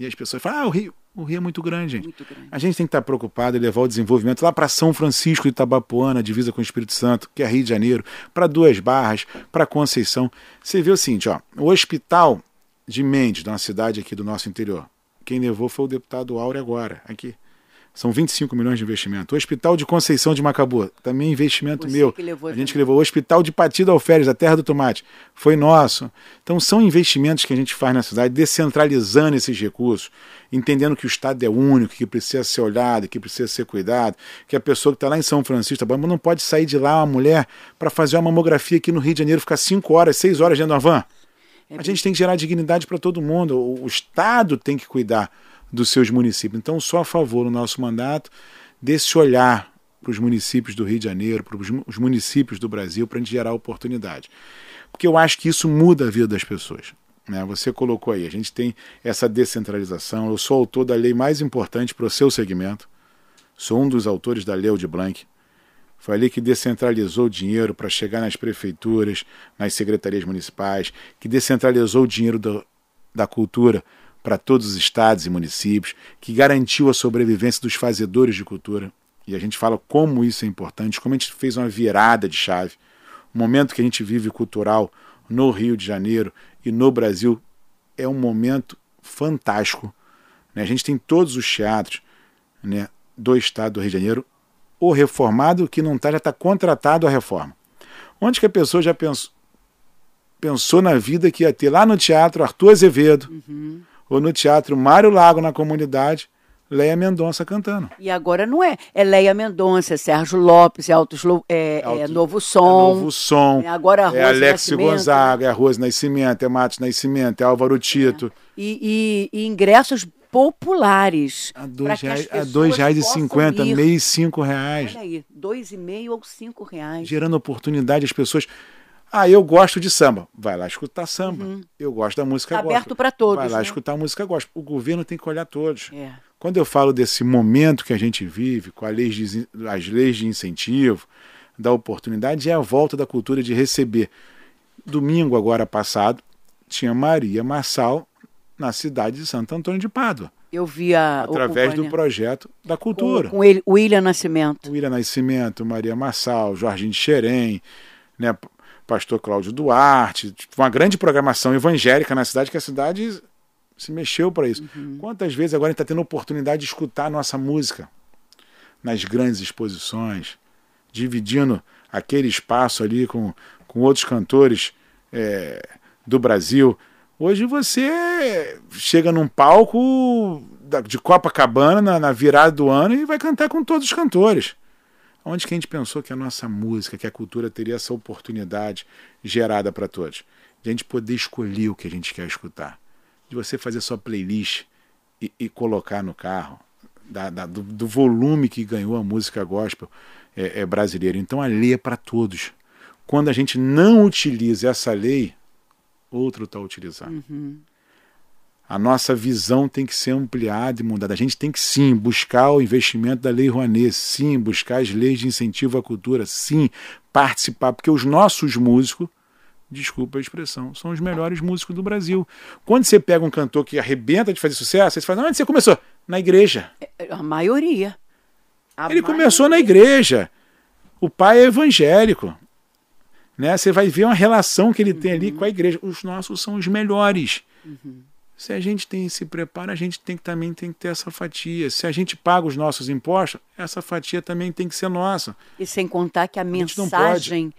E as pessoas falam, o Rio é muito grande, gente. Muito grande. A gente tem que estar preocupado em levar o desenvolvimento lá para São Francisco de Itabapoana, divisa com o Espírito Santo, que é Rio de Janeiro, para Duas Barras, para Conceição. Você vê o seguinte, ó, o hospital de Mendes, uma cidade aqui do nosso interior, quem levou foi o deputado Áureo agora, aqui. São 25 milhões de investimento. O Hospital de Conceição de Macabu, também investimento Você meu. que levou A gente também. que levou. O Hospital de Patida Alferes, a Terra do Tomate, foi nosso. Então são investimentos que a gente faz na cidade, descentralizando esses recursos, entendendo que o Estado é único, que precisa ser olhado, que precisa ser cuidado, que a pessoa que está lá em São Francisco não pode sair de lá, uma mulher, para fazer uma mamografia aqui no Rio de Janeiro, ficar 5 horas, 6 horas dentro da van. A gente tem que gerar dignidade para todo mundo. O Estado tem que cuidar dos seus municípios. Então, sou a favor, no nosso mandato, desse olhar para os municípios do Rio de Janeiro, para os municípios do Brasil, para a gente gerar oportunidade. Porque eu acho que isso muda a vida das pessoas. Né? Você colocou aí, a gente tem essa descentralização. Eu sou autor da lei mais importante para o seu segmento. Sou um dos autores da Lei Aldir Blanc. Foi ali que descentralizou o dinheiro para chegar nas prefeituras, nas secretarias municipais, que descentralizou o dinheiro da cultura para todos os estados e municípios, que garantiu a sobrevivência dos fazedores de cultura. E a gente fala como isso é importante, como a gente fez uma virada de chave. O momento que a gente vive cultural no Rio de Janeiro e no Brasil é um momento fantástico. Né? A gente tem todos os teatros, né, do estado do Rio de Janeiro, o reformado que não está, já está contratado à reforma. Onde que a pessoa já pensou na vida que ia ter lá no Teatro Arthur Azevedo, ou no Teatro Mário Lago, na comunidade, Léia Mendonça cantando. E agora não é. É Léia Mendonça, é Sérgio Lopes, é Novo Som. É Novo Som. Agora a Rose é Alex Nascimento. Gonzaga, é Rose Nascimento, é Matos Nascimento, é Álvaro Tito. E ingressos populares. A para que as R$2,50, possam ir. meio R$5. Olha aí, R$2,50 ou R$5. Gerando oportunidade às pessoas. Eu gosto de samba. Vai lá escutar samba. Eu gosto da música gospel. Aberto para todos. Vai lá né? escutar a música gospel. O governo tem que olhar todos. É. Quando eu falo desse momento que a gente vive, com as leis de incentivo, da oportunidade, é a volta da cultura de receber. Domingo, agora passado, tinha Maria Marçal na cidade de Santo Antônio de Pádua. Eu vi através do projeto da cultura. Com ele, o William Nascimento. O William Nascimento, Maria Marçal, Jorginho de Xerém, né, Pastor Cláudio Duarte, uma grande programação evangélica na cidade, que a cidade se mexeu para isso. Quantas vezes agora a gente está tendo a oportunidade de escutar a nossa música nas grandes exposições, dividindo aquele espaço ali com outros cantores do Brasil. Hoje você chega num palco de Copacabana na virada do ano e vai cantar com todos os cantores. Onde que a gente pensou que a nossa música, que a cultura teria essa oportunidade gerada para todos? De a gente poder escolher o que a gente quer escutar. De você fazer sua playlist e colocar no carro. Do volume que ganhou a música gospel brasileira. Então a lei é para todos. Quando a gente não utiliza essa lei, outro está utilizando. A nossa visão tem que ser ampliada e mudada. A gente tem que, sim, buscar o investimento da Lei Rouanet, sim, buscar as leis de incentivo à cultura, sim, participar, porque os nossos músicos, desculpa a expressão, são os melhores músicos do Brasil. Quando você pega um cantor que arrebenta de fazer sucesso, você fala, onde você começou? Na igreja. A maioria. Ele começou na igreja. O pai é evangélico. Né? Você vai ver uma relação que ele tem ali com a igreja. Os nossos são os melhores. Se a gente tem esse preparo, a gente também tem que ter essa fatia. Se a gente paga os nossos impostos, essa fatia também tem que ser nossa. E sem contar que a mensagem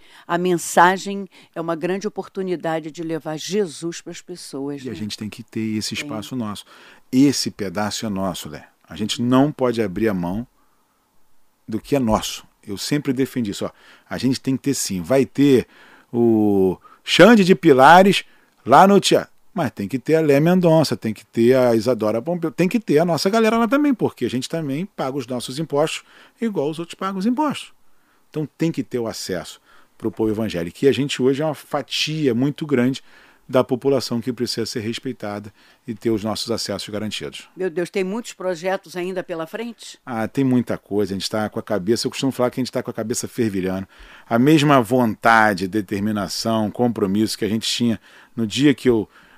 é uma grande oportunidade de levar Jesus para as pessoas. E a gente tem que ter esse espaço nosso. Esse pedaço é nosso, Lé. A gente não pode abrir a mão do que é nosso. Eu sempre defendi isso. A gente tem que ter, sim. Vai ter o Xande de Pilares lá no teatro. Mas tem que ter a Léia Mendonça, tem que ter a Isadora Pompeu, tem que ter a nossa galera lá também, porque a gente também paga os nossos impostos igual os outros pagam os impostos. Então tem que ter o acesso para o povo evangélico. E a gente hoje é uma fatia muito grande da população que precisa ser respeitada e ter os nossos acessos garantidos. Meu Deus, tem muitos projetos ainda pela frente? Tem muita coisa, a gente está com a cabeça, eu costumo falar que a gente está com a cabeça fervilhando. A mesma vontade, determinação, compromisso que a gente tinha no dia que eu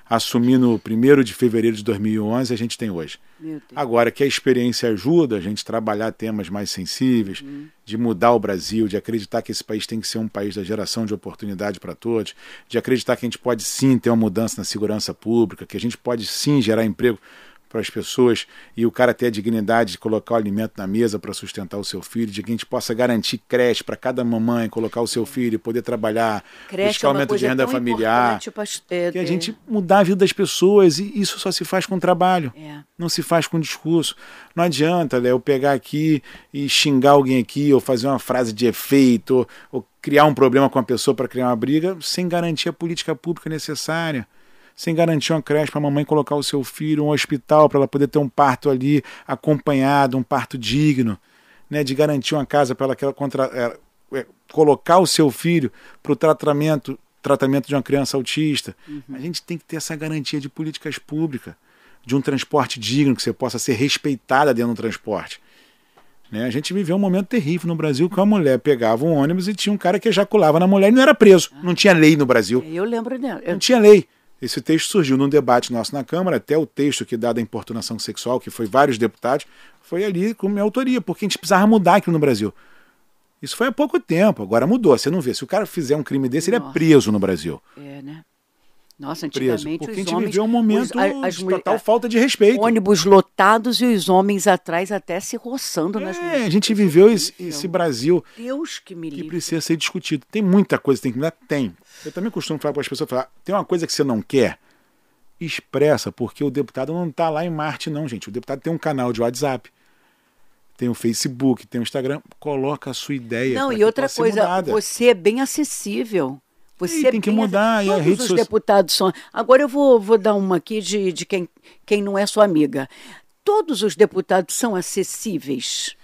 assumi no 1º de fevereiro de 2011, a gente tem hoje. Agora, que a experiência ajuda a gente a trabalhar temas mais sensíveis, de mudar o Brasil, de acreditar que esse país tem que ser um país da geração de oportunidade para todos, de acreditar que a gente pode sim ter uma mudança na segurança pública, que a gente pode sim gerar emprego para as pessoas e o cara ter a dignidade de colocar o alimento na mesa para sustentar o seu filho, de que a gente possa garantir creche para cada mamãe, colocar o seu filho, poder trabalhar, buscar aumento de renda familiar, que a gente mudar a vida das pessoas, e isso só se faz com trabalho, não se faz com discurso. Não adianta, Léo, eu pegar aqui e xingar alguém aqui, ou fazer uma frase de efeito, ou criar um problema com a pessoa para criar uma briga, sem garantir a política pública necessária, sem garantir uma creche para a mamãe colocar o seu filho, um hospital para ela poder ter um parto ali acompanhado, um parto digno, né, de garantir uma casa para ela colocar o seu filho para o tratamento de uma criança autista. A gente tem que ter essa garantia de políticas públicas, de um transporte digno, que você possa ser respeitada dentro do transporte. Né? A gente viveu um momento terrível no Brasil, que a mulher pegava um ônibus e tinha um cara que ejaculava na mulher e não era preso. Não tinha lei no Brasil. Eu lembro dela. Não tinha lei. Esse texto surgiu num debate nosso na Câmara, até o texto que dá da importunação sexual, que foi vários deputados, foi ali com minha autoria, porque a gente precisava mudar aquilo no Brasil. Isso foi há pouco tempo, agora mudou, você não vê. Se o cara fizer um crime desse, ele é preso no Brasil. Né? Nossa, antigamente preso, porque os a gente homens... viveu um momento de total falta de respeito. Ônibus lotados e os homens atrás até se roçando nas ruas. A gente viveu esse Brasil Deus que me livre. Que precisa ser discutido. Tem muita coisa que tem que mudar? Tem. Eu também costumo falar para as pessoas, tem uma coisa que você não quer? Expressa, porque o deputado não está lá em Marte não, gente. O deputado tem um canal de WhatsApp, tem o Facebook, tem o Instagram. Coloca a sua ideia. Não, e outra coisa, você é bem acessível. Você tem que mudar. E a rede social. Todos os deputados são... Agora eu vou dar uma aqui de quem não é sua amiga. Todos os deputados são acessíveis.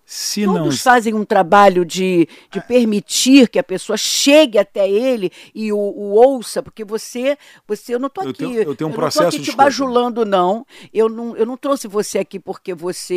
Todos fazem um trabalho de permitir que a pessoa chegue até ele e o ouça, porque eu não estou aqui, eu tenho um processo te bajulando, não. Eu não trouxe você aqui porque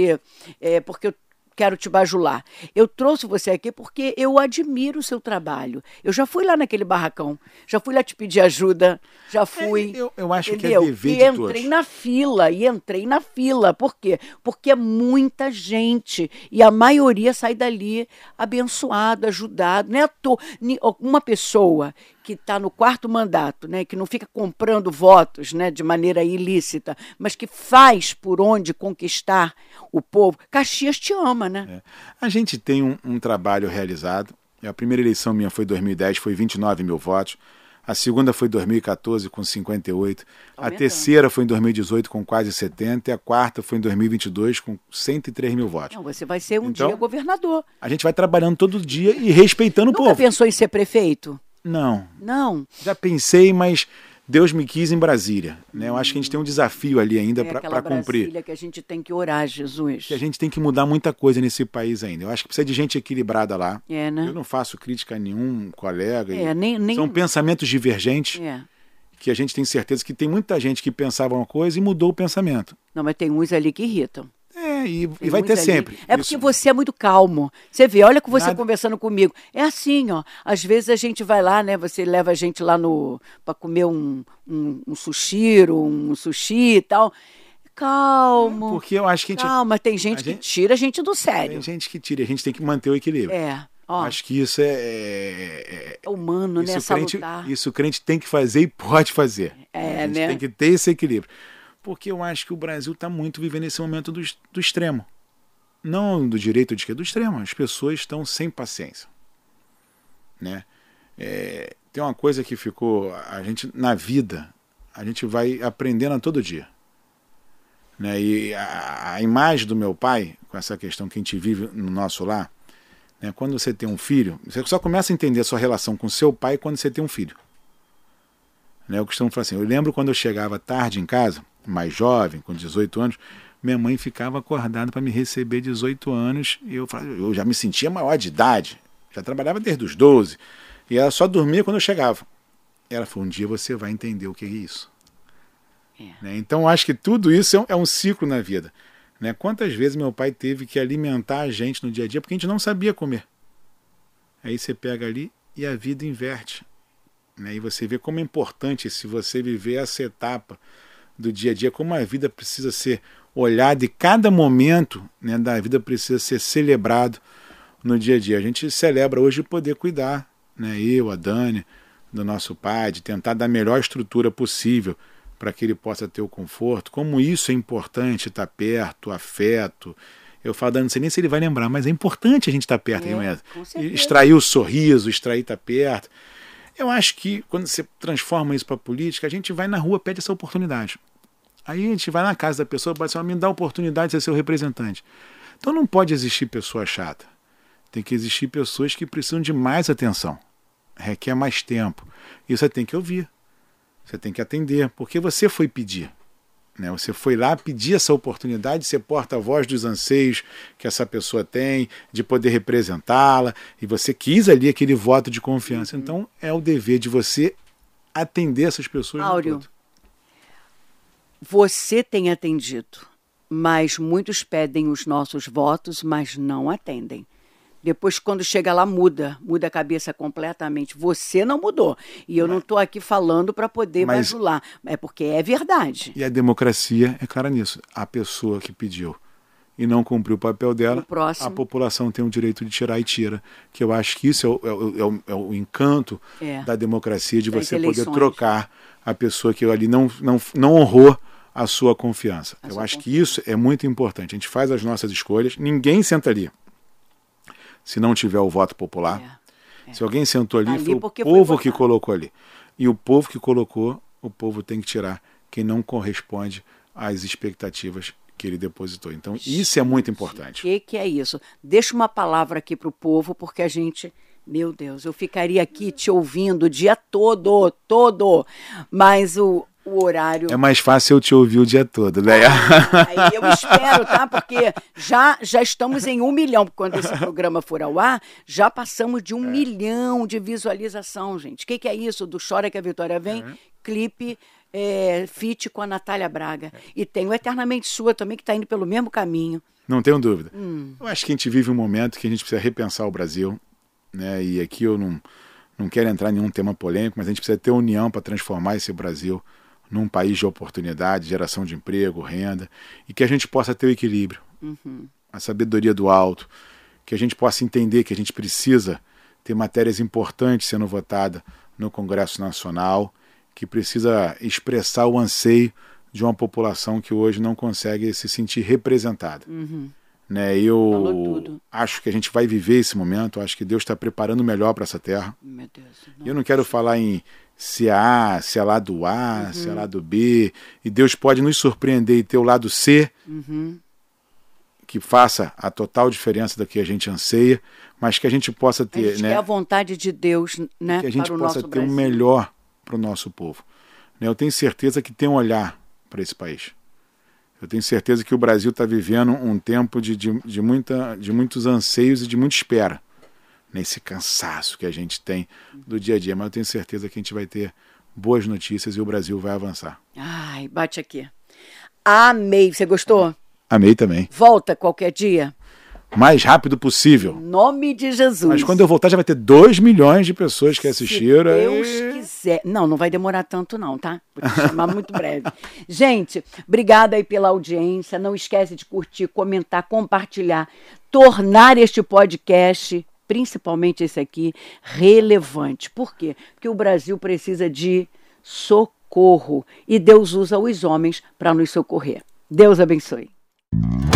eu quero te bajular. Eu trouxe você aqui porque eu admiro o seu trabalho. Eu já fui lá naquele barracão, já fui lá te pedir ajuda, já fui. Eu acho entendeu? Que é dever de todos. E entrei na fila. Por quê? Porque é muita gente e a maioria sai dali abençoado, ajudado. Não é à toa. Uma pessoa que está no 4º mandato, né, que não fica comprando votos, né, de maneira ilícita, mas que faz por onde conquistar o povo. Caxias te ama, né? A gente tem um trabalho realizado. A primeira eleição minha foi em 2010, foi 29 mil votos. A segunda foi em 2014, com 58. Aumentando. A terceira foi em 2018, com quase 70. E a quarta foi em 2022, com 103 mil votos. Não, você vai ser dia governador. A gente vai trabalhando todo dia e respeitando o povo. Nunca pensou em ser prefeito? Não. Não? Já pensei, mas Deus me quis em Brasília. Né? Eu acho que a gente tem um desafio ali ainda para cumprir. Brasília que a gente tem que orar, Jesus. Que a gente tem que mudar muita coisa nesse país ainda. Eu acho que precisa de gente equilibrada lá. Né? Eu não faço crítica a nenhum colega. Nem... São pensamentos divergentes. Que a gente tem certeza que tem muita gente que pensava uma coisa e mudou o pensamento. Não, mas tem uns ali que irritam. E vai ter sempre. É porque você é muito calmo. Você vê, olha com você conversando comigo. É assim, ó. Às vezes a gente vai lá, né? Você leva a gente lá para comer um sushi e tal. Calmo. Porque eu acho que Calma, tem gente que tira a gente do sério. Tem gente que tira, a gente tem que manter o equilíbrio. Acho que isso é humano, né? Salutar. Isso o crente tem que fazer e pode fazer. A gente tem que ter esse equilíbrio. Porque eu acho que o Brasil está muito vivendo esse momento do extremo. Não do direito ou de esquerda, do extremo. As pessoas estão sem paciência. Né? Tem uma coisa que ficou... A gente, na vida, a gente vai aprendendo a todo dia. Né? E a imagem do meu pai, com essa questão que a gente vive no nosso lar, né? Quando você tem um filho, você só começa a entender a sua relação com seu pai quando você tem um filho. Né? Eu costumo falar assim, eu lembro quando eu chegava tarde em casa, mais jovem, com 18 anos, minha mãe ficava acordada para me receber 18 anos e eu já me sentia maior de idade, já trabalhava desde os 12 e ela só dormia quando eu chegava. Ela falou, um dia você vai entender o que é isso. Né? Então acho que tudo isso é um ciclo na vida. Né? Quantas vezes meu pai teve que alimentar a gente no dia a dia porque a gente não sabia comer. Aí você pega ali e a vida inverte. né? E você vê como é importante se você viver essa etapa do dia a dia, como a vida precisa ser olhada e cada momento, né, da vida precisa ser celebrado no dia a dia. A gente celebra hoje poder cuidar, né, eu, a Dani, do nosso pai, de tentar dar a melhor estrutura possível para que ele possa ter o conforto. Como isso é importante, estar perto, afeto. Eu falo, Dani, não sei nem se ele vai lembrar, mas é importante a gente estar perto, extrair o sorriso, extrair estar perto. Eu acho que quando você transforma isso para a política, a gente vai na rua, pede essa oportunidade. Aí a gente vai na casa da pessoa, pode ser, me dá a oportunidade de ser seu representante. Então não pode existir pessoa chata. Tem que existir pessoas que precisam de mais atenção. Requer mais tempo. E você tem que ouvir. Você tem que atender. Porque você foi pedir. Né? Você foi lá pedir essa oportunidade de ser porta-voz dos anseios que essa pessoa tem, de poder representá-la. E você quis ali aquele voto de confiança. Então é o dever de você atender essas pessoas. Áureo, você tem atendido. Mas muitos pedem os nossos votos, mas não atendem. Depois, quando chega lá, muda a cabeça completamente. Você não mudou. E eu não estou aqui falando para poder bajular. É porque é verdade. E a democracia é clara nisso. A pessoa que pediu e não cumpriu o papel dela, a população tem o direito de tirar e tira. Que eu acho que isso é o encanto da democracia, de você poder trocar a pessoa que ali não honrou a sua confiança. Eu acho que isso é muito importante. A gente faz as nossas escolhas, ninguém senta ali se não tiver o voto popular. Se alguém sentou ali, foi o povo que colocou ali. E o povo que colocou, o povo tem que tirar quem não corresponde às expectativas que ele depositou. Então, isso é muito importante. O que é isso? Deixa uma palavra aqui para o povo, porque a gente... Meu Deus, eu ficaria aqui te ouvindo o dia todo, mas o horário... É mais fácil eu te ouvir o dia todo, Leia. Aí eu espero, tá? Porque já estamos em 1 milhão. Quando esse programa for ao ar, já passamos de 1 milhão de visualização, gente. O que é isso? Do Chora que a Vitória Vem, clipe feat com a Natália Braga. E tem o Eternamente Sua também, que está indo pelo mesmo caminho. Não tenho dúvida. Eu acho que a gente vive um momento que a gente precisa repensar o Brasil, né? E aqui eu não quero entrar em nenhum tema polêmico, mas a gente precisa ter união para transformar esse Brasil num país de oportunidade, geração de emprego, renda, e que a gente possa ter o equilíbrio, a sabedoria do alto, que a gente possa entender que a gente precisa ter matérias importantes sendo votadas no Congresso Nacional, que precisa expressar o anseio de uma população que hoje não consegue se sentir representada. Né? Eu acho que a gente vai viver esse momento, acho que Deus está preparando o melhor para essa terra. Meu Deus, eu não quero falar em se é A, se é lado A, se é lado B, e Deus pode nos surpreender e ter o lado C, que faça a total diferença do que a gente anseia, mas que a gente possa ter... A gente quer a vontade de Deus, né, que a gente para o possa nosso ter Brasil. o melhor para o nosso povo. Eu tenho certeza que tem um olhar para esse país. Eu tenho certeza que o Brasil está vivendo um tempo de muitos anseios e de muita espera, nesse cansaço que a gente tem do dia a dia. Mas eu tenho certeza que a gente vai ter boas notícias e o Brasil vai avançar. Ai, bate aqui. Amei. Você gostou? Amei também. Volta qualquer dia. Mais rápido possível. Em nome de Jesus. Mas quando eu voltar já vai ter 2 milhões de pessoas que assistiram. Se Deus quiser. Não vai demorar tanto não, tá? Vou te chamar muito breve. Gente, obrigada aí pela audiência. Não esquece de curtir, comentar, compartilhar. Tornar este podcast, principalmente esse aqui, relevante. Por quê? Porque o Brasil precisa de socorro. E Deus usa os homens para nos socorrer. Deus abençoe.